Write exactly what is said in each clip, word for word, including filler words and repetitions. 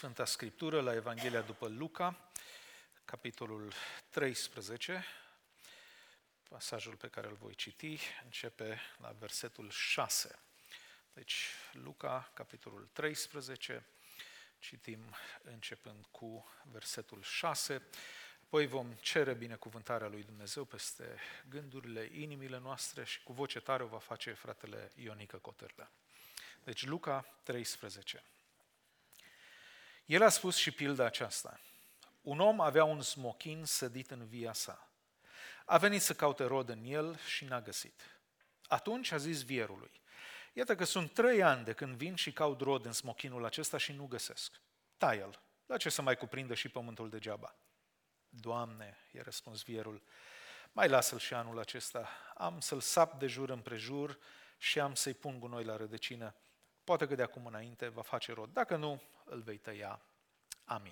Sfânta Scriptură la Evanghelia după Luca, capitolul treisprezece. Pasajul pe care îl voi citi începe la versetul șase. Deci, Luca, capitolul treisprezece, citim începând cu versetul șase, apoi vom cere binecuvântarea lui Dumnezeu peste gândurile, inimile noastre și cu voce tare o va face fratele Ionică Cotârlă. Deci, Luca treisprezece. El a spus și pilda aceasta. Un om avea un smochin sădit în via sa. A venit să caute rod în el și n-a găsit. Atunci a zis vierului, iată că sunt trei ani de când vin și caut rod în smochinul acesta și nu găsesc. Tai-l, la ce să mai cuprindă și pământul degeaba? Doamne, i-a răspuns vierul, mai lasă-l și anul acesta, am să-l sap de jur împrejur și am să-i pun gunoi la rădăcină. Poate că de acum înainte va face rod, dacă nu, îl vei tăia. Amin.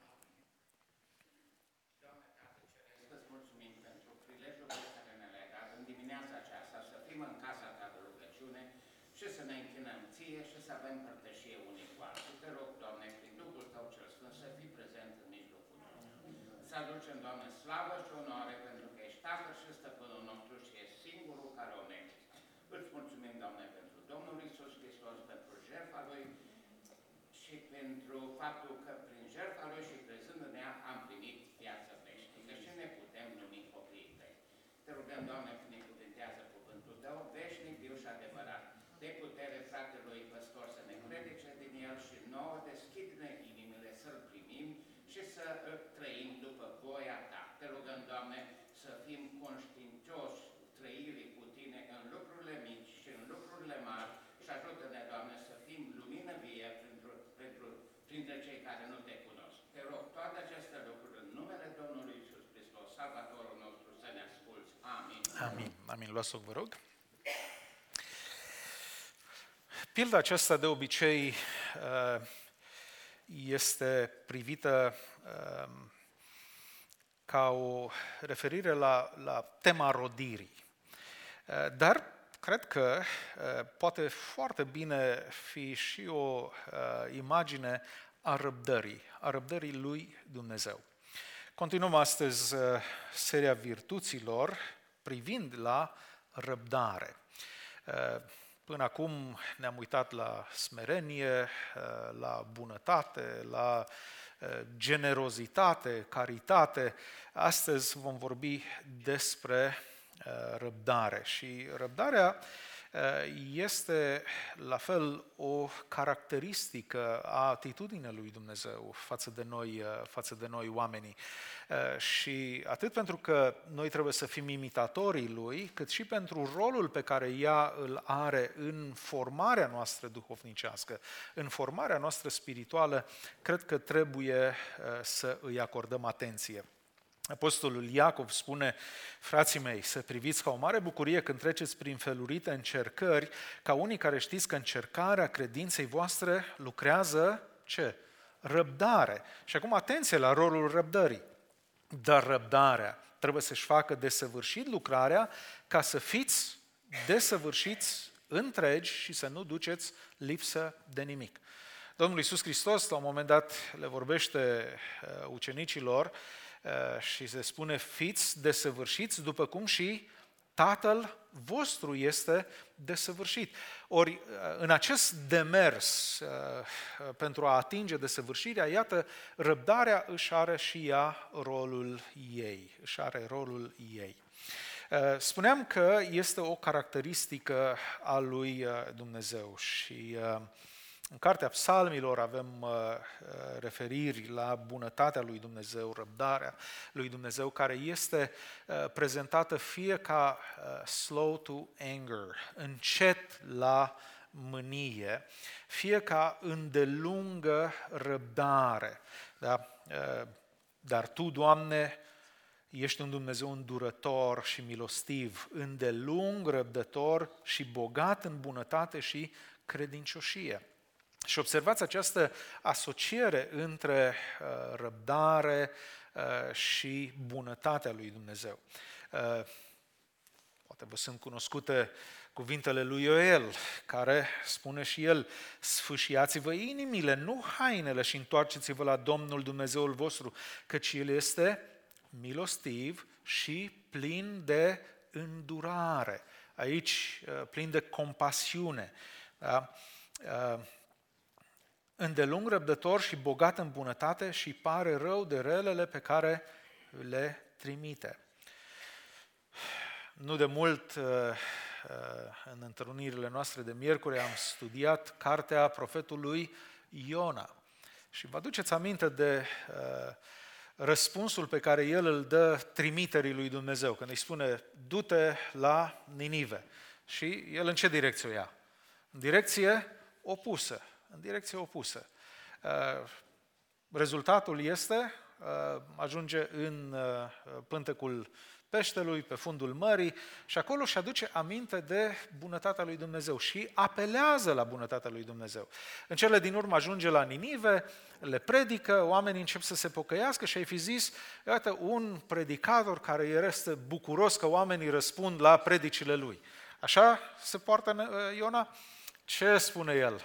Doamne, Tată Ceresc, îți mulțumim pentru prilejul pe care ne l-ai dat în dimineața aceasta, să fim în casa Ta de rugăciune și să ne închinăm Ție și să avem părtășie unii cu alții. Te rog, Doamne, prin Duhul Tău cel Sfânt, să fii prezent în mijlocul nostru. Să aducem, Doamne, slavă și onoare pentru că ești Tatăl și Stăpânul nostru și ești singurul care o merită. Îți mulțumim, Doamne, pentru Domnul Iisus Hristos, pentru jertfa Lui și pentru faptul că prin jertfa Lui și crezând în ea am primit viață veșnică și ne putem numi copiii Tăi. Te rugăm, Doamne, binecuvintează cuvântul Tău, veșnic, viu și adevărat. De putere fratelui păstor să ne predice din el și nouă deschide-ne inimile să-l primim și să trăim după voia Ta. Te rugăm, Doamne, să fim conștiincioși trăirii cu Tine în lucrurile mici și în lucrurile mari și ajută-ne, Doamne, să fim lumină vie pentru, pentru, printre cei care nu Te cunosc. Te rog toate aceste lucruri în numele Domnului Iisus Hristos, Salvatorul nostru, să ne asculți. Amin. Amin. Amin. Luați loc, vă rog. Pilda aceasta de obicei este privită ca o referire la, la tema rodirii. Dar cred că poate foarte bine fi și o imagine a răbdării, a răbdării lui Dumnezeu. Continuăm astăzi seria virtuților privind la răbdare. Până acum ne-am uitat la smerenie, la bunătate, la generozitate, caritate. Astăzi vom vorbi despre răbdare și răbdarea este la fel o caracteristică a atitudinii lui Dumnezeu față de noi, față de noi oamenii. Și atât pentru că noi trebuie să fim imitatorii Lui, cât și pentru rolul pe care ea îl are în formarea noastră duhovnicească, în formarea noastră spirituală, cred că trebuie să îi acordăm atenție. Apostolul Iacov spune, frații mei, să priviți ca o mare bucurie când treceți prin felurite încercări, ca unii care știți că încercarea credinței voastre lucrează, ce? Răbdare. Și acum atenție la rolul răbdării. Dar răbdarea trebuie să-și facă desăvârșit lucrarea ca să fiți desăvârșiți întregi și să nu duceți lipsă de nimic. Domnul Iisus Hristos la un moment dat le vorbește ucenicilor și se spune, fiți desăvârșiți după cum și Tatăl vostru este desăvârșit. Ori în acest demers pentru a atinge desăvârșirea, iată, răbdarea își are și ea rolul ei, își are rolul ei. Spuneam că este o caracteristică a lui Dumnezeu și în Cartea Psalmilor avem referiri la bunătatea lui Dumnezeu, răbdarea lui Dumnezeu, care este prezentată fie ca slow to anger, încet la mânie, fie ca îndelungă răbdare. Da? Dar Tu, Doamne, ești un Dumnezeu îndurător și milostiv, îndelung, răbdător și bogat în bunătate și credincioșie. Și observați această asociere între uh, răbdare uh, și bunătatea lui Dumnezeu. Uh, poate vă sunt cunoscute Cuvintele lui Ioel, care spune și el, sfâșiați-vă inimile, nu hainele, și întoarceți-vă la Domnul Dumnezeul vostru, căci El este milostiv și plin de îndurare. Aici, plin de compasiune. Da? Îndelung răbdător și bogat în bunătate și pare rău de relele pe care le trimite. Nu de mult, în întâlnirile noastre de miercuri, am studiat cartea profetului Iona. Și vă aduceți aminte de răspunsul pe care el îl dă trimiterii lui Dumnezeu, când îi spune, du-te la Ninive. Și el în ce direcție o ia? În direcție opusă. În direcție opusă. Rezultatul este, ajunge în pântecul peștelui, pe fundul mării, și acolo își aduce aminte de bunătatea lui Dumnezeu și apelează la bunătatea lui Dumnezeu. În cele din urmă ajunge la Ninive, le predică, oamenii încep să se pocăiască și ai fi zis, iată, un predicator care este bucuros că oamenii răspund la predicile lui. Așa se poartă Iona? Ce spune el?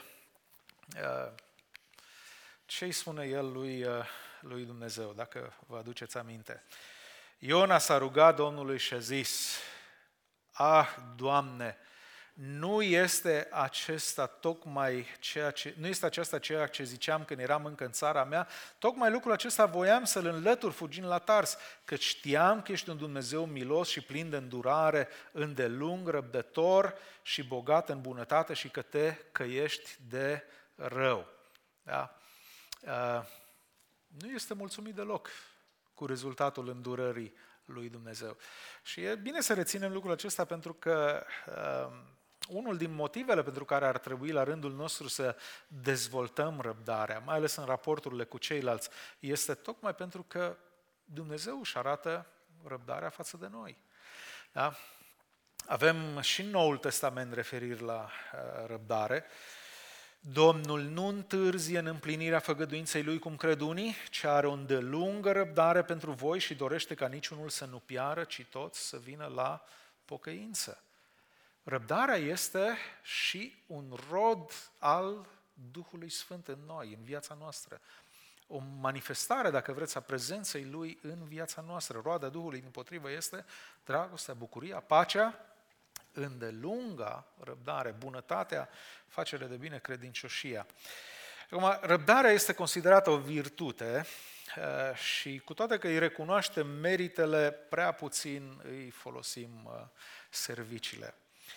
Ce îi spune el lui, lui Dumnezeu, dacă vă aduceți aminte? Iona s-a rugat Domnului și a zis, ah, Doamne, nu este acesta tocmai ceea ce, nu este aceasta ceea ce ziceam când eram încă în țara mea, tocmai lucrul acesta voiam să-l înlătur fugind la Tars, căci știam că ești un Dumnezeu milos și plin de îndurare, îndelung, răbdător și bogat în bunătate și că te căiești de rău. Da? Uh, nu este mulțumit deloc cu rezultatul îndurării lui Dumnezeu. Și e bine să reținem lucrul acesta pentru că uh, unul din motivele pentru care ar trebui la rândul nostru să dezvoltăm răbdarea, mai ales în raporturile cu ceilalți, este tocmai pentru că Dumnezeu își arată răbdarea față de noi. Da? Avem și în Noul Testament referiri la uh, răbdare. Domnul nu întârzie în împlinirea făgăduinței Lui, cum cred unii, ci are o îndelungă răbdare pentru voi și dorește ca niciunul să nu piară, ci toți să vină la pocăință. Răbdarea este și un rod al Duhului Sfânt în noi, în viața noastră. O manifestare, dacă vreți, a prezenței Lui în viața noastră. Roada Duhului, dimpotrivă, este dragostea, bucuria, pacea, îndelunga răbdare, bunătatea, facere de bine, credincioșia. Acum, răbdarea este considerată o virtute și cu toate că îi recunoaștem meritele, prea puțin îi folosim serviciile.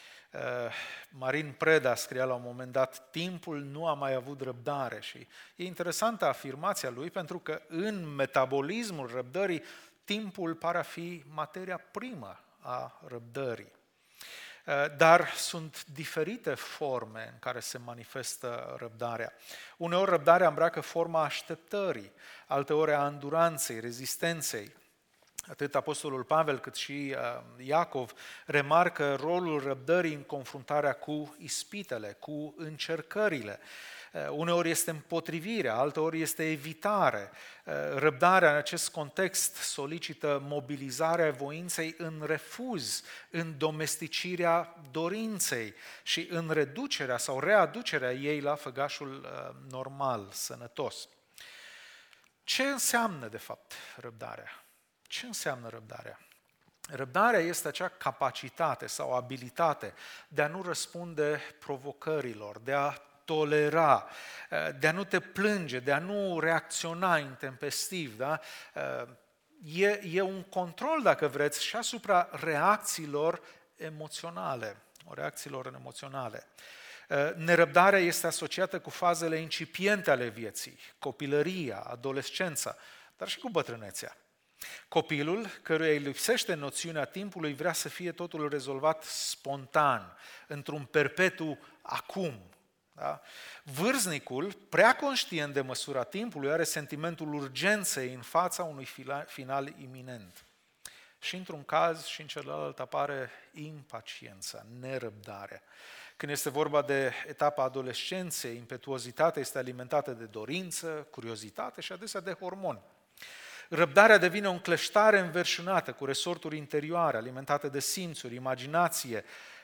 Marin Preda scria la un moment dat, timpul nu a mai avut răbdare, și e interesantă afirmația lui pentru că în metabolismul răbdării timpul pare a fi materia primă a răbdării. Dar sunt diferite forme în care se manifestă răbdarea. Uneori răbdarea îmbracă forma așteptării, alteori a înduranței, rezistenței. Atât Apostolul Pavel cât și Iacov remarcă rolul răbdării în confruntarea cu ispitele, cu încercările. Uneori este împotrivirea, alteori este evitare. Răbdarea în acest context solicită mobilizarea voinței în refuz, în domesticirea dorinței și în reducerea sau readucerea ei la făgașul normal, sănătos. Ce înseamnă, de fapt, răbdarea? Ce înseamnă răbdarea? Răbdarea este acea capacitate sau abilitate de a nu răspunde provocărilor, de a tolera, de a nu te plânge, de a nu reacționa intempestiv. Da? E, e un control, dacă vreți, și asupra reacțiilor emoționale, reacțiilor emoționale. Nerăbdarea este asociată cu fazele incipiente ale vieții, copilăria, adolescența, dar și cu bătrânețea. Copilul, căruia îi lipsește noțiunea timpului, vrea să fie totul rezolvat spontan, într-un perpetu acum. Da? Vârstnicul, prea conștient de măsura timpului, are sentimentul urgenței în fața unui final iminent. Și într-un caz și în celălalt apare impaciența, nerăbdarea. Când este vorba de etapa adolescenței, impetuozitatea este alimentată de dorință, curiozitate și adesea de hormoni. Răbdarea devine o încleștare înverșunată cu resorturi interioare, alimentate de simțuri, imaginație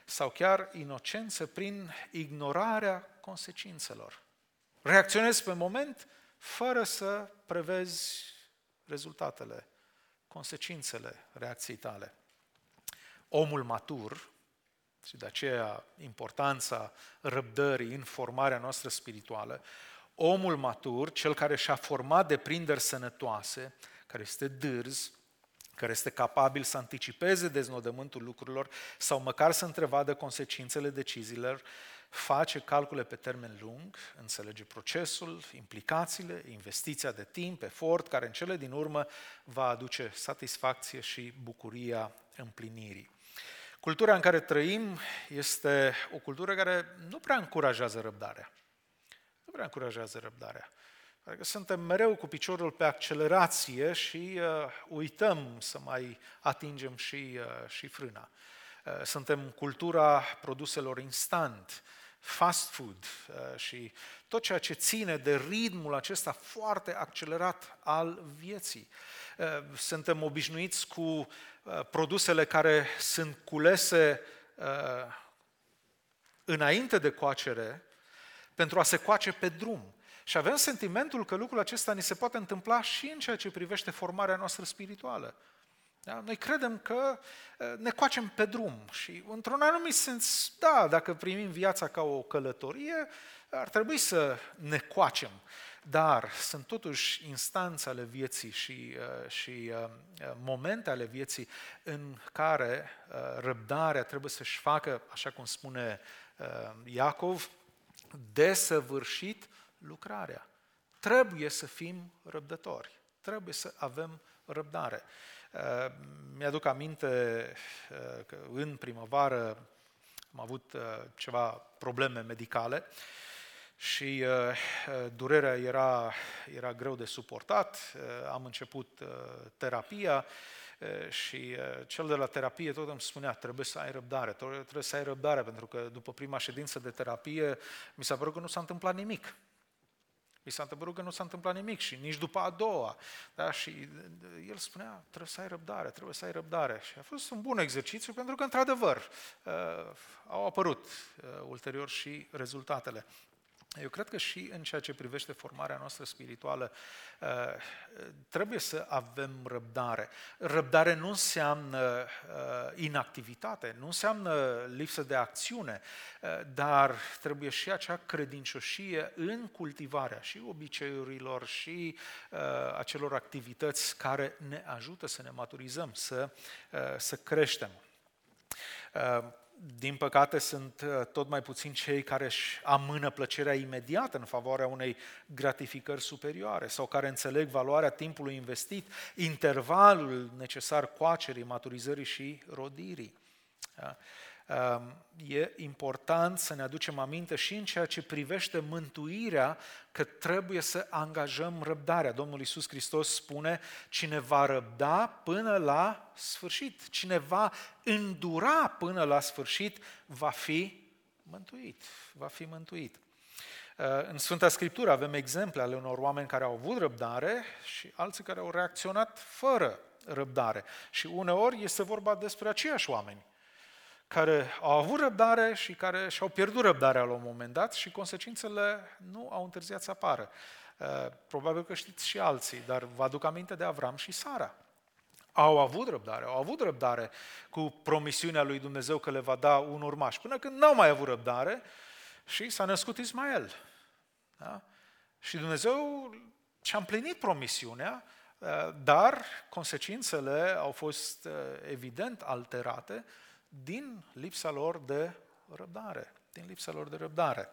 sau chiar inocență prin ignorarea consecințelor. Reacționezi pe moment fără să prevezi rezultatele, consecințele reacției tale. Omul matur, și de aceea importanța răbdării în formarea noastră spirituală, omul matur, cel care și-a format deprinderi sănătoase, care este dârz, care este capabil să anticipeze deznodământul lucrurilor sau măcar să întrevadă consecințele deciziilor, face calcule pe termen lung, înțelege procesul, implicațiile, investiția de timp, efort, care în cele din urmă va aduce satisfacție și bucuria împlinirii. Cultura în care trăim este o cultură care nu prea încurajează răbdarea. Nu prea încurajează răbdarea. Adică suntem mereu cu piciorul pe accelerație și uh, uităm să mai atingem și, uh, și frâna. Uh, suntem cultura produselor instant, fast food uh, și tot ceea ce ține de ritmul acesta foarte accelerat al vieții. Uh, suntem obișnuiți cu uh, produsele care sunt culese uh, înainte de coacere pentru a se coace pe drum. Și avem sentimentul că lucrul acesta ni se poate întâmpla și în ceea ce privește formarea noastră spirituală. Da? Noi credem că ne coacem pe drum și într-un anumit sens, da, dacă primim viața ca o călătorie, ar trebui să ne coacem. Dar sunt totuși instanțe ale vieții și, și momente ale vieții în care răbdarea trebuie să-și facă, așa cum spune Iacov, desăvârșit lucrarea. Trebuie să fim răbdători. Trebuie să avem răbdare. Mi-aduc aminte că în primăvară am avut ceva probleme medicale și durerea era, era greu de suportat. Am început terapia și cel de la terapie tot îmi spunea, trebuie să ai răbdare, trebuie să ai răbdare, pentru că după prima ședință de terapie mi s-a părut că nu s-a întâmplat nimic. Mi s-a întâmplat că nu s-a întâmplat nimic și nici după a doua. Da? Și el spunea, trebuie să ai răbdare, trebuie să ai răbdare. Și a fost un bun exercițiu pentru că, într-adevăr, uh, au apărut uh, ulterior și rezultatele. Eu cred că și în ceea ce privește formarea noastră spirituală uh, trebuie să avem răbdare. Răbdare nu înseamnă uh, inactivitate, nu înseamnă lipsă de acțiune, uh, dar trebuie și acea credincioșie în cultivarea și obiceiurilor și uh, acelor activități care ne ajută să ne maturizăm, să, uh, să creștem. Uh, Din păcate, sunt tot mai puțini cei care își amână plăcerea imediată în favoarea unei gratificări superioare sau care înțeleg valoarea timpului investit, intervalul necesar coacerii, maturizării și rodirii. Da? E important să ne aducem aminte și în ceea ce privește mântuirea că trebuie să angajăm răbdarea. Domnul Iisus Hristos spune, cine va răbda până la sfârșit, cine va îndura până la sfârșit, va fi mântuit. Va fi mântuit. În Sfânta Scriptură avem exemple ale unor oameni care au avut răbdare și alții care au reacționat fără răbdare. Și uneori este vorba despre aceiași oameni care au avut răbdare și care și-au pierdut răbdarea la un moment dat și consecințele nu au întârziat să apară. Probabil că știți și alții, dar vă aduc aminte de Avram și Sara. Au avut răbdare, au avut răbdare cu promisiunea lui Dumnezeu că le va da un urmaș, până când n-au mai avut răbdare și s-a născut Ismael. Da? Și Dumnezeu și-a împlinit promisiunea, dar consecințele au fost evident alterate din lipsa lor de răbdare, din lipsa lor de răbdare.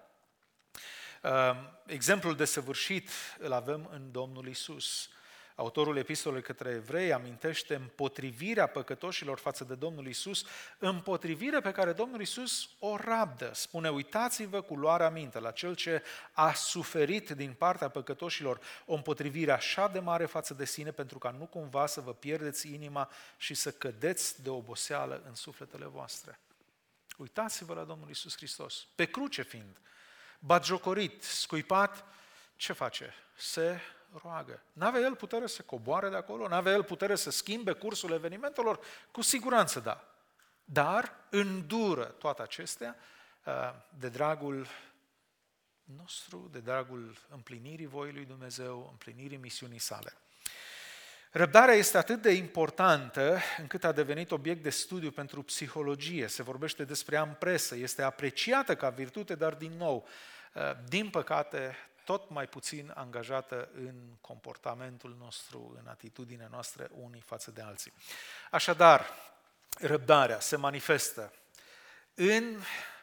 Exemplul desăvârșit îl avem în Domnul Iisus. Autorul epistolei către evrei amintește împotrivirea păcătoșilor față de Domnul Iisus, împotrivire pe care Domnul Iisus o rabdă. Spune, uitați-vă cu luarea minte la Cel ce a suferit din partea păcătoșilor o împotrivire așa de mare față de sine, pentru ca nu cumva să vă pierdeți inima și să cădeți de oboseală în sufletele voastre. Uitați-vă la Domnul Iisus Hristos, pe cruce fiind, batjocorit, scuipat, ce face? Se roagă. N-avea el putere să coboare de acolo? N-avea el putere să schimbe cursul evenimentelor? Cu siguranță da. dar îndură toate acestea de dragul nostru, de dragul împlinirii voii lui Dumnezeu, împlinirii misiunii sale. Răbdarea este atât de importantă încât a devenit obiect de studiu pentru psihologie. Se vorbește despre ea în presă, este apreciată ca virtute, dar din nou, din păcate, tot mai puțin angajată în comportamentul nostru, în atitudinea noastră unii față de alții. Așadar, răbdarea se manifestă în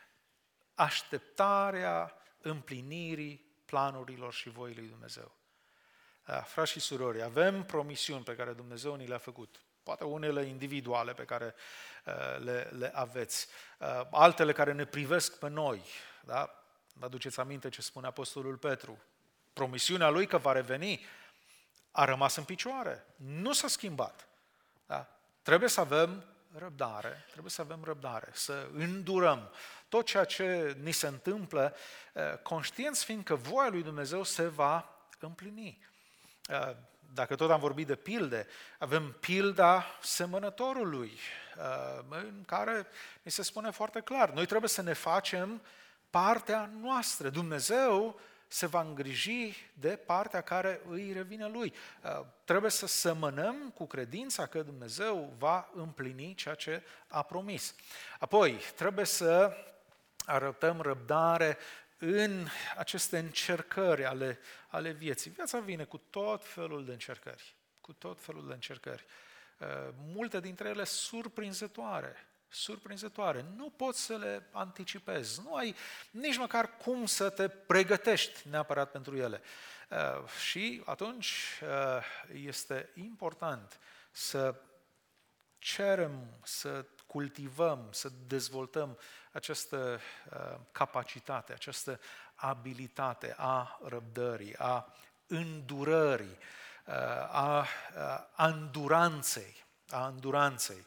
așteptarea împlinirii planurilor și voii lui Dumnezeu. Frați și surori, avem promisiuni pe care Dumnezeu ni le-a făcut. Poate unele individuale pe care le, le aveți, altele care ne privesc pe noi. Da? Vă aduceți aminte ce spune Apostolul Petru? Promisiunea lui că va reveni a rămas în picioare, nu s-a schimbat. Da? Trebuie să avem răbdare, trebuie să avem răbdare, să îndurăm tot ceea ce ni se întâmplă, conștienți fiind că voia lui Dumnezeu se va împlini. Dacă tot am vorbit de pilde, avem pilda semănătorului, în care ni se spune foarte clar, noi trebuie să ne facem partea noastră. Dumnezeu se va îngriji de partea care îi revine lui. Trebuie să semănăm cu credința că Dumnezeu va împlini ceea ce a promis. Apoi, trebuie să arătăm răbdare în aceste încercări ale, ale vieții. Viața vine cu tot felul de încercări, cu tot felul de încercări. Multe dintre ele surprinzătoare, surprinzătoare. Nu poți să le anticipezi, nu ai nici măcar cum să te pregătești neapărat pentru ele. Și atunci este important să cerem, să cultivăm, să dezvoltăm această capacitate, această abilitate a răbdării, a îndurării, a, a înduranței, a înduranței.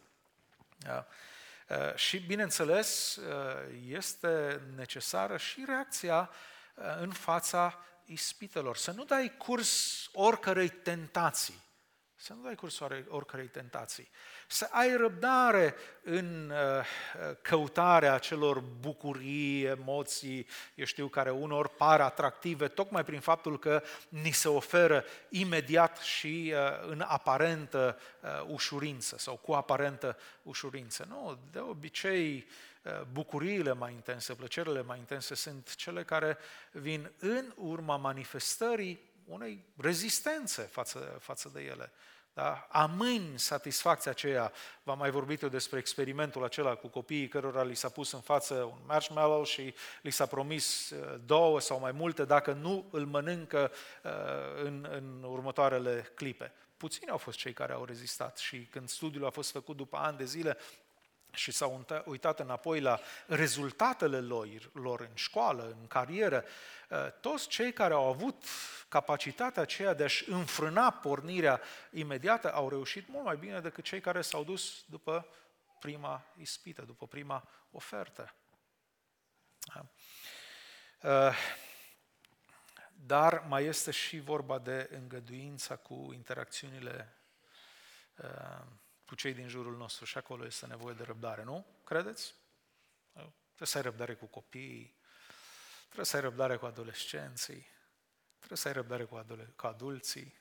Și, bineînțeles, este necesară și reacția în fața ispitelor. Să nu dai curs oricărei tentații. Să nu dai curs oricărei tentații. Să ai răbdare în căutarea acelor bucurii, emoții, eu știu, care unor par atractive, tocmai prin faptul că ni se oferă imediat și în aparentă ușurință sau cu aparentă ușurință. Nu, de obicei, bucuriile mai intense, plăcerile mai intense sunt cele care vin în urma manifestării unei rezistențe față, față de ele. Da? Amâni satisfacția aceea. V-am mai vorbit eu despre experimentul acela cu copiii cărora li s-a pus în față un marshmallow și li s-a promis două sau mai multe dacă nu îl mănâncă în, în următoarele clipe. Puțini au fost cei care au rezistat și când studiul a fost făcut după ani de zile și s-au uitat înapoi la rezultatele lor, lor în școală, în carieră, toți cei care au avut capacitatea aceea de a-și înfrâna pornirea imediată au reușit mult mai bine decât cei care s-au dus după prima ispită, după prima ofertă. Dar mai este și vorba de îngăduința cu interacțiunile cu cei din jurul nostru și acolo este nevoie de răbdare, nu? Credeți? Trebuie să ai răbdare cu copiii, trebuie să ai răbdare cu adolescenții, trebuie să ai răbdare cu, adole- cu adulții.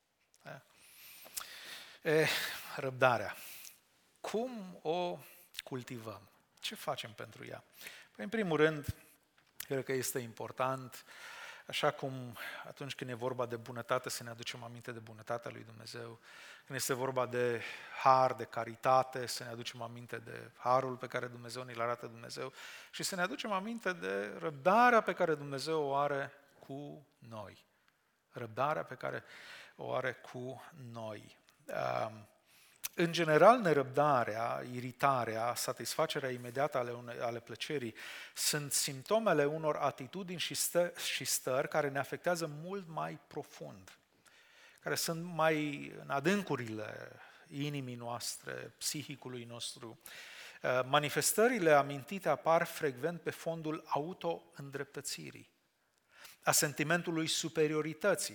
E, răbdarea. Cum o cultivăm? Ce facem pentru ea? Păi, în primul rând, cred că este important, așa cum atunci când e vorba de bunătate, să ne aducem aminte de bunătatea lui Dumnezeu. Când este vorba de har, de caritate, să ne aducem aminte de harul pe care Dumnezeu ne-l arată Dumnezeu și să ne aducem aminte de răbdarea pe care Dumnezeu o are cu noi. Răbdarea pe care o are cu noi. În general, nerăbdarea, iritarea, satisfacerea imediată ale, une, ale plăcerii sunt simptomele unor atitudini și, stă, și stări care ne afectează mult mai profund, care sunt mai în adâncurile inimii noastre, psihicului nostru. Manifestările amintite apar frecvent pe fondul auto-îndreptățirii, a sentimentului superiorității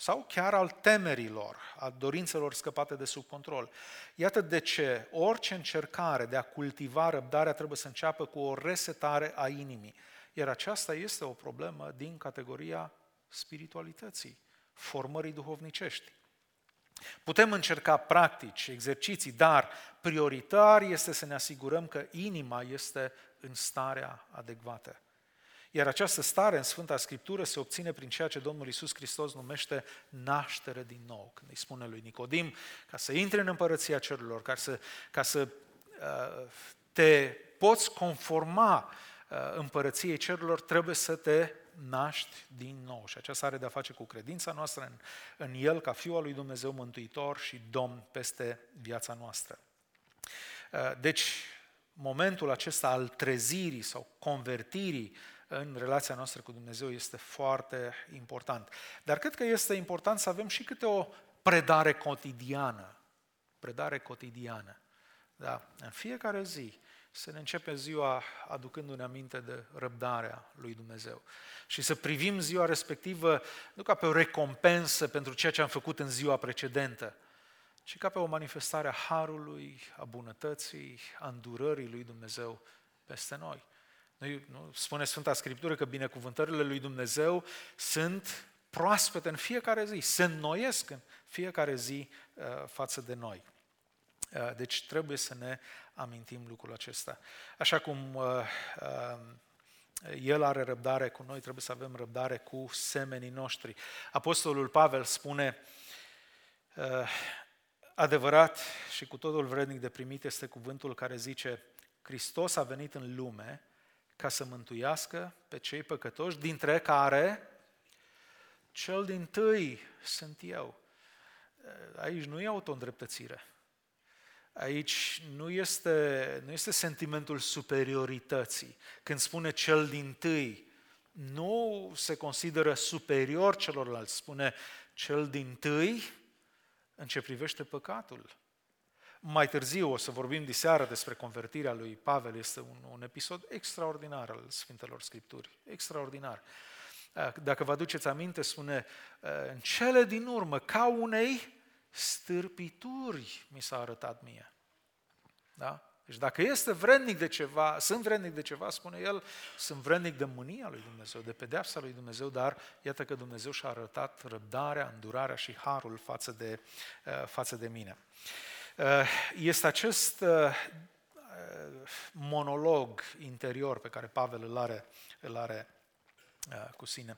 sau chiar al temerilor, a dorințelor scăpate de sub control. Iată de ce orice încercare de a cultiva răbdarea trebuie să înceapă cu o resetare a inimii. Iar aceasta este o problemă din categoria spiritualității, formării duhovnicești. Putem încerca practici, exerciții, dar prioritar este să ne asigurăm că inima este în starea adecvată. Iar această stare în Sfânta Scriptură se obține prin ceea ce Domnul Iisus Hristos numește naștere din nou. Când îi spune lui Nicodim, ca să intri în împărăția cerurilor, ca să, ca să uh, te poți conforma uh, împărăției cerurilor, trebuie să te naști din nou. Și aceasta are de-a face cu credința noastră în, în El ca Fiul al lui Dumnezeu Mântuitor și Domn peste viața noastră. Uh, deci, momentul acesta al trezirii sau convertirii în relația noastră cu Dumnezeu este foarte important. Dar cred că este important să avem și câte o predare cotidiană. Predare cotidiană. Da? În fiecare zi să ne începem ziua aducându-ne aminte de răbdarea lui Dumnezeu. Și să privim ziua respectivă nu ca pe o recompensă pentru ceea ce am făcut în ziua precedentă, ci ca pe o manifestare a harului, a bunătății, a îndurării lui Dumnezeu peste noi. Noi, nu, spune Sfânta Scriptură că binecuvântările lui Dumnezeu sunt proaspete în fiecare zi, se înnoiesc în fiecare zi uh, față de noi. Uh, deci trebuie să ne amintim lucrul acesta. Așa cum uh, uh, El are răbdare cu noi, trebuie să avem răbdare cu semenii noștri. Apostolul Pavel spune, uh, adevărat și cu totul vrednic de primit este cuvântul care zice, Hristos a venit în lume ca să mântuiască pe cei păcătoși, dintre care cel dintâi sunt eu. Aici nu e autoîndreptățire. Aici nu este, nu este sentimentul superiorității. Când spune cel dintâi, nu se consideră superior celorlalți, spune cel dintâi în ce privește păcatul. Mai târziu o să vorbim diseară despre convertirea lui Pavel, este un, un episod extraordinar al Sfintelor Scripturi, extraordinar. Dacă vă aduceți aminte, spune, în cele din urmă, ca unei stârpituri mi s-a arătat mie. Da? Deci dacă este vrednic de ceva, sunt vrednic de ceva, spune el, sunt vrednic de mânia lui Dumnezeu, de pedeapsa lui Dumnezeu, dar iată că Dumnezeu și-a arătat răbdarea, îndurarea și harul față de, față de mine. Este acest monolog interior pe care Pavel îl are, îl are cu sine.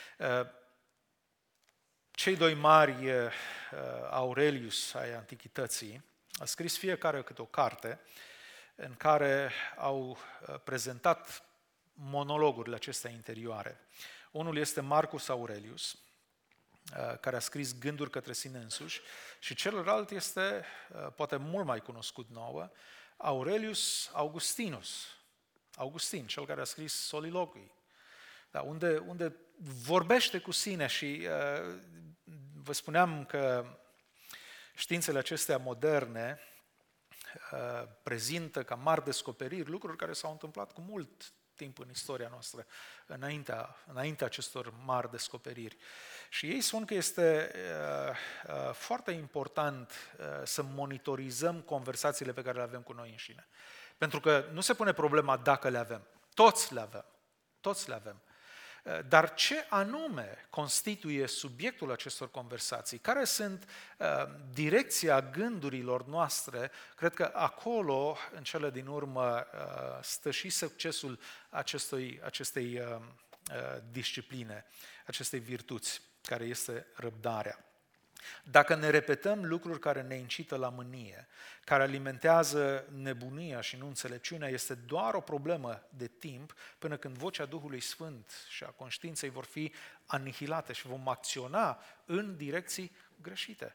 Cei doi mari, Aurelius ai antichității, a scris fiecare câte o carte în care au prezentat monologurile acestea interioare. Unul este Marcus Aurelius, care a scris Gânduri către sine însuși, și celălalt este, poate mult mai cunoscut nouă, Aurelius Augustinus, Augustin, cel care a scris Soliloquii, da, unde, unde vorbește cu sine și uh, vă spuneam că științele acestea moderne uh, prezintă ca mari descoperiri lucruri care s-au întâmplat cu mult timp în istoria noastră, înaintea, înaintea acestor mari descoperiri. Și ei spun că este uh, uh, foarte important uh, să monitorizăm conversațiile pe care le avem cu noi înșine. Pentru că nu se pune problema dacă le avem. Toți le avem. Toți le avem. Dar ce anume constituie subiectul acestor conversații? Care sunt uh, direcția gândurilor noastre? Cred că acolo, în cele din urmă, uh, stă și succesul acestui, acestei uh, discipline, acestei virtuți, care este răbdarea. Dacă ne repetăm lucruri care ne incită la mânie, care alimentează nebunia și nu înțelepciunea, este doar o problemă de timp până când vocea Duhului Sfânt și a conștiinței vor fi anihilate și vom acționa în direcții greșite.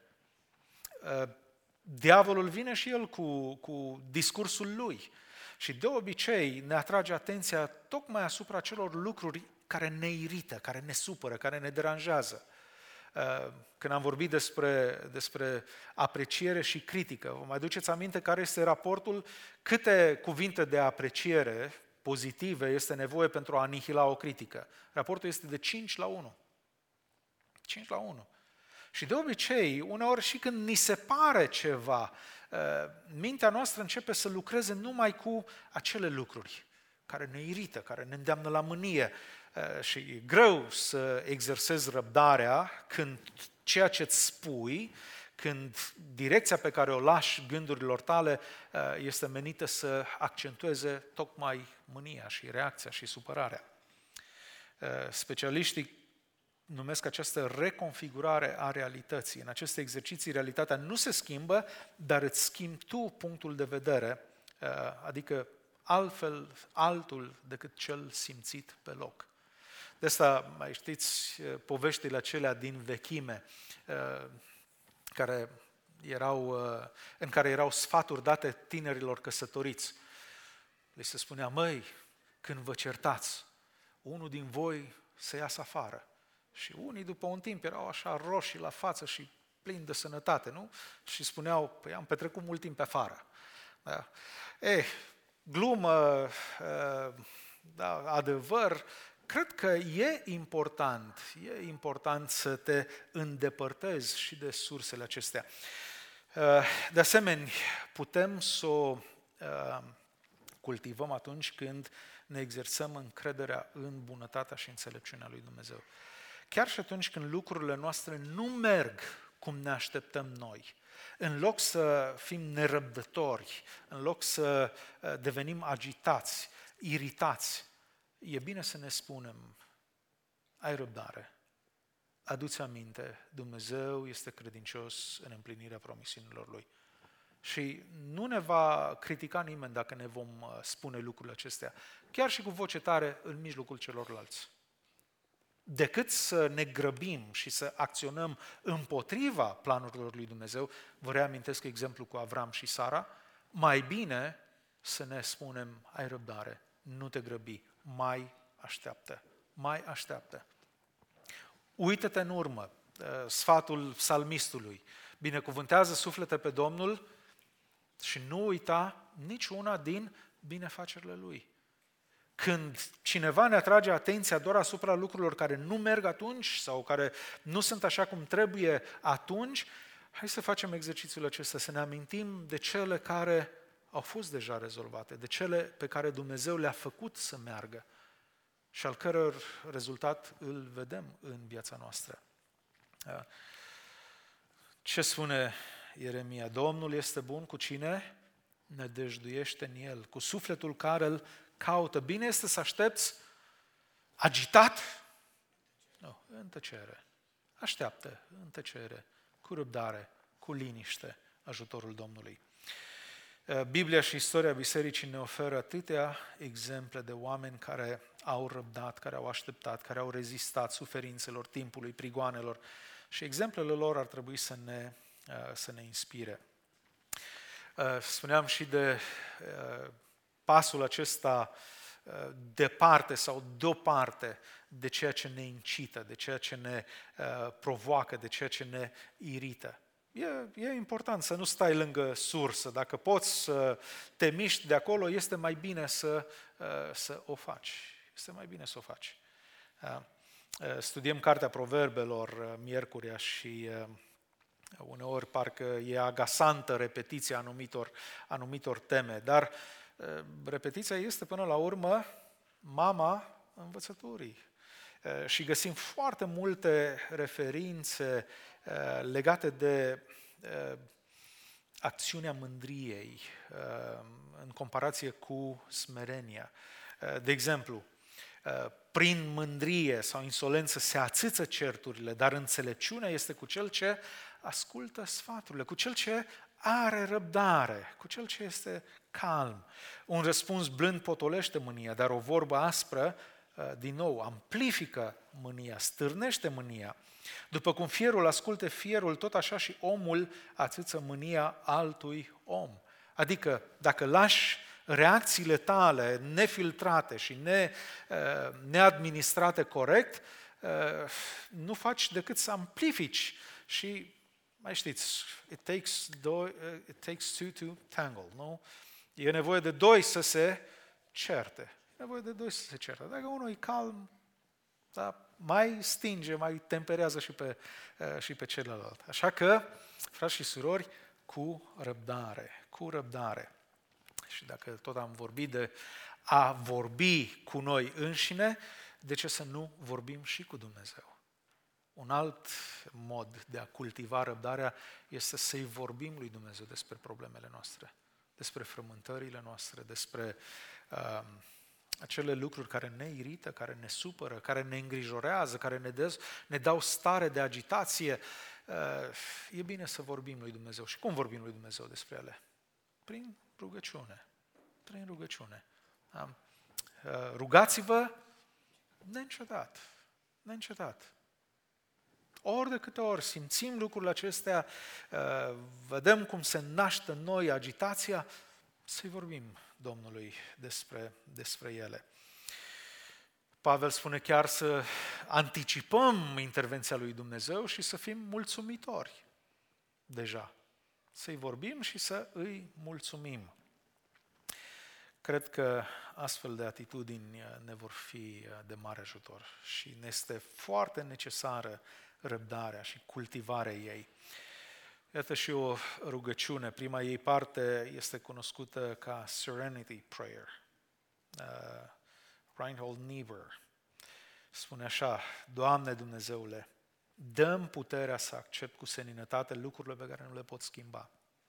Diavolul vine și el cu, cu discursul lui și de obicei ne atrage atenția tocmai asupra celor lucruri care ne irită, care ne supără, care ne deranjează. Când am vorbit despre, despre apreciere și critică, vă mai duceți aminte care este raportul? Câte cuvinte de apreciere pozitive este nevoie pentru a anihila o critică? Raportul este de cinci la unu. cinci la unu. Și de obicei, uneori și când ni se pare ceva, mintea noastră începe să lucreze numai cu acele lucruri care ne irită, care ne îndeamnă la mânie. Și e greu să exersezi răbdarea când ceea ce îți spui, când direcția pe care o lași gândurilor tale este menită să accentueze tocmai mânia și reacția și supărarea. Specialiștii numesc această reconfigurare a realității. În aceste exerciții, realitatea nu se schimbă, dar îți schimbi tu punctul de vedere, adică altfel, altul decât cel simțit pe loc. De asta mai știți poveștile acelea din vechime, care erau, în care erau sfaturi date tinerilor căsătoriți. Le se spunea, măi, când vă certați, unul din voi să iasă afară. Și unii după un timp erau așa roșii la față și plini de sănătate, nu? Și spuneau, păi am petrecut mult timp pe afară. Da. Eh, glumă, da, adevăr, cred că e important, e important să te îndepărtezi și de sursele acestea. De asemenea, putem să o cultivăm atunci când ne exersăm încrederea în bunătatea și înțelepciunea lui Dumnezeu. Chiar și atunci când lucrurile noastre nu merg cum ne așteptăm noi, în loc să fim nerăbdători, în loc să devenim agitați, iritați, e bine să ne spunem, ai răbdare, adu-ți aminte, Dumnezeu este credincios în împlinirea promisiunilor Lui. Și nu ne va critica nimeni dacă ne vom spune lucrurile acestea, chiar și cu voce tare în mijlocul celorlalți. Decât să ne grăbim și să acționăm împotriva planurilor lui Dumnezeu, vă reamintesc exemplul cu Avram și Sara, mai bine să ne spunem, ai răbdare, nu te grăbi, mai așteaptă, mai așteaptă. Uită-te în urmă, sfatul psalmistului, binecuvântează suflete pe Domnul și nu uita niciuna din binefacerile Lui. Când cineva ne atrage atenția doar asupra lucrurilor care nu merg atunci sau care nu sunt așa cum trebuie atunci, hai să facem exercițiul acesta, să ne amintim de cele care au fost deja rezolvate, de cele pe care Dumnezeu le-a făcut să meargă și al căror rezultat îl vedem în viața noastră. Ce spune Ieremia? Domnul este bun cu cine nădăjduiește în El, cu sufletul care îl caută. Bine este să aștepți agitat? Nu, în tăcere. Așteaptă în tăcere, cu răbdare, cu liniște, ajutorul Domnului. Biblia și istoria Bisericii ne oferă atâtea exemple de oameni care au răbdat, care au așteptat, care au rezistat suferințelor timpului, prigoanelor și exemplele lor ar trebui să ne, să ne inspire. Spuneam și de pasul acesta departe sau deoparte de ceea ce ne incită, de ceea ce ne provoacă, de ceea ce ne irită. E, e important să nu stai lângă sursă. Dacă poți să te miști de acolo, este mai bine să, să o faci. Este mai bine să o faci. Studiem Cartea Proverbelor miercurea și uneori parcă e agasantă repetiția anumitor, anumitor teme, dar repetiția este până la urmă mama învățăturii. Și găsim foarte multe referințe legate de acțiunea mândriei în comparație cu smerenia. De exemplu, prin mândrie sau insolență se ațâță certurile, dar înțelepciunea este cu cel ce ascultă sfaturile, cu cel ce are răbdare, cu cel ce este calm. Un răspuns blând potolește mânia, dar o vorbă aspră, din nou, amplifică mânia, stârnește mânia. După cum fierul ascultă fierul, tot așa și omul ațâță mânia altui om. Adică, dacă lași reacțiile tale nefiltrate și ne, neadministrate corect, nu faci decât să amplifici și, mai știți, it takes, do, it takes two to tangle, nu? E nevoie de doi să se certe. E nevoie de doi să se certe. Dacă unul e calm, dar mai stinge, mai temperează și pe, și pe celălalt. Așa că, frați și surori, cu răbdare, cu răbdare. Și dacă tot am vorbit de a vorbi cu noi înșine, de ce să nu vorbim și cu Dumnezeu? Un alt mod de a cultiva răbdarea este să-i vorbim lui Dumnezeu despre problemele noastre, despre frământările noastre, despre uh, acele lucruri care ne irită, care ne supără, care ne îngrijorează, care ne, dez, ne dau stare de agitație. Uh, e bine să vorbim lui Dumnezeu. Și cum vorbim lui Dumnezeu despre ele? Prin rugăciune. Prin rugăciune. Uh, rugați-vă neîncetat. Neîncetat. Ori de câte ori simțim lucrurile acestea, vedem cum se naște în noi agitația, să-i vorbim Domnului despre, despre ele. Pavel spune chiar să anticipăm intervenția lui Dumnezeu și să fim mulțumitori deja. Să-i vorbim și să îi mulțumim. Cred că astfel de atitudini ne vor fi de mare ajutor și ne este foarte necesară răbdarea și cultivarea ei. Iată și o rugăciune. Prima ei parte este cunoscută ca Serenity Prayer. Uh, Reinhold Niebuhr spune așa: Doamne Dumnezeule, dă-mi puterea să accept cu seninătate lucrurile pe care nu le pot schimba.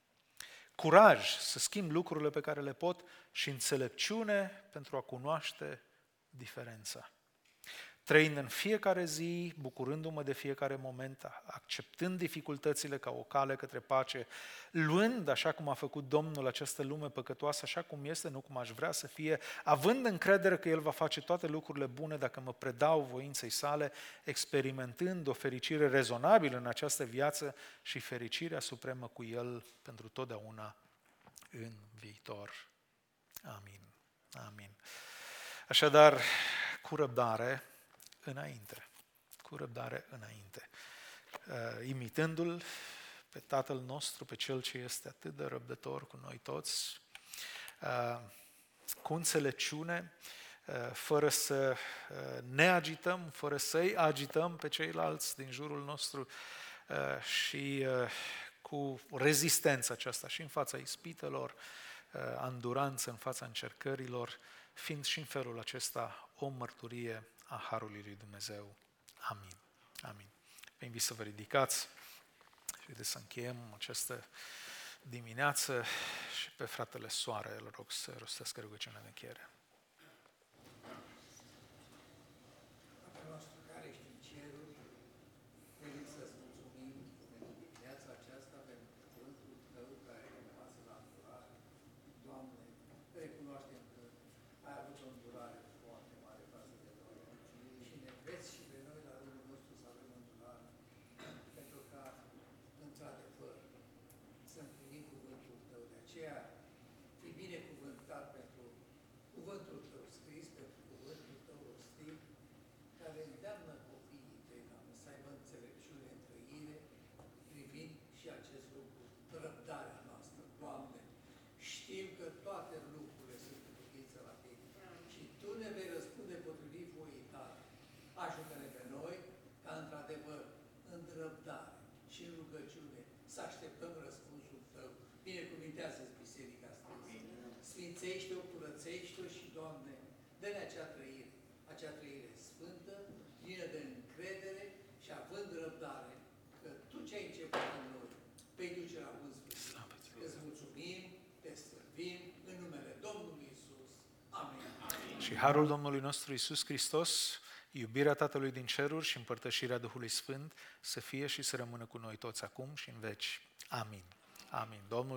Curaj să schimb lucrurile pe care le pot și înțelepciune pentru a cunoaște diferența. Trăind în fiecare zi, bucurându-mă de fiecare moment, acceptând dificultățile ca o cale către pace, luând, așa cum a făcut Domnul, această lume păcătoasă, așa cum este, nu cum aș vrea să fie, având încredere că El va face toate lucrurile bune dacă mă predau voinței sale, experimentând o fericire rezonabilă în această viață și fericirea supremă cu El pentru totdeauna în viitor. Amin. Amin. Așadar, cu răbdare, înainte, cu răbdare înainte, uh, imitându-L pe Tatăl nostru, pe Cel ce este atât de răbdător cu noi toți, uh, cu înțelepciune, uh, fără să uh, ne agităm, fără să-i agităm pe ceilalți din jurul nostru uh, și uh, cu rezistența aceasta și în fața ispitelor, uh, anduranță în fața încercărilor, fiind și în felul acesta o mărturie a Harului lui Dumnezeu. Amin. Amin. Vă invit să vă ridicați și de să încheiem această dimineață și pe fratele Soare îl rog să rostească rugăciunea de încheiere. Tatăl nostru care ești în ceruri, venit să-ți mulțumim pentru viața aceasta, pentru cuvântul Tău care ne învață la îndurare. Doamne, recunoaștem că ai avut o îndurare foarte mare față de noi și ne înveți și pe noi la rândul nostru să avem îndurare, pentru ca, într-adevăr, să împlinim cuvântul Tău. De aceea, fi binecuvântat pentru cuvântul Tău scris, pentru cuvântul Tău rostit, care îndeamnă copiii Tăi, Doamne, să aibă înțelepciune în trăire, privind și acest lucru, răbdarea noastră. Doamne, știm că toate lucrurile sunt cu putință la Tine și Tu ne vei răspunde potrivit voii Tale. Ajută-ne pe noi ca, într-adevăr, în răbdare și în rugăciune să așteptăm răspunsul Tău. Binecuvintează-ți biserica astăzi. Sfințește-o, curățește-o și, Doamne, dă-ne acea trăire, acea trăire sfântă, plină de încredere și având răbdare, că Tu ce ai început în noi, vei duce la bun sfârșit. Îți mulțumim, te slăvim, în numele Domnului Iisus. Amin. Amin. Și harul Domnului nostru Iisus Hristos, iubirea Tatălui din ceruri și împărtășirea Duhului Sfânt să fie și să rămână cu noi toți acum și în veci. Amin. Amin. Domnul